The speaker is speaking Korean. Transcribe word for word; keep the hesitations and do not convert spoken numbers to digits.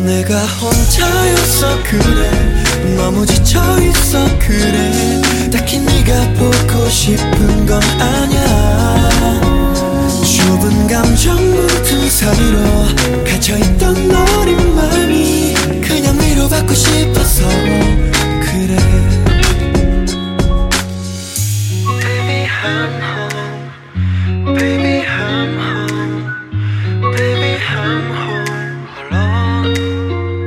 내가 혼자여서 그래, 너무 지쳐있어 그래. 딱히 네가 보고 싶은 건 아냐. 좁은 감정 문틈 사이로 갇혀있던 너린 맘이 그냥 위로받고 싶어서 그래. Baby, I'm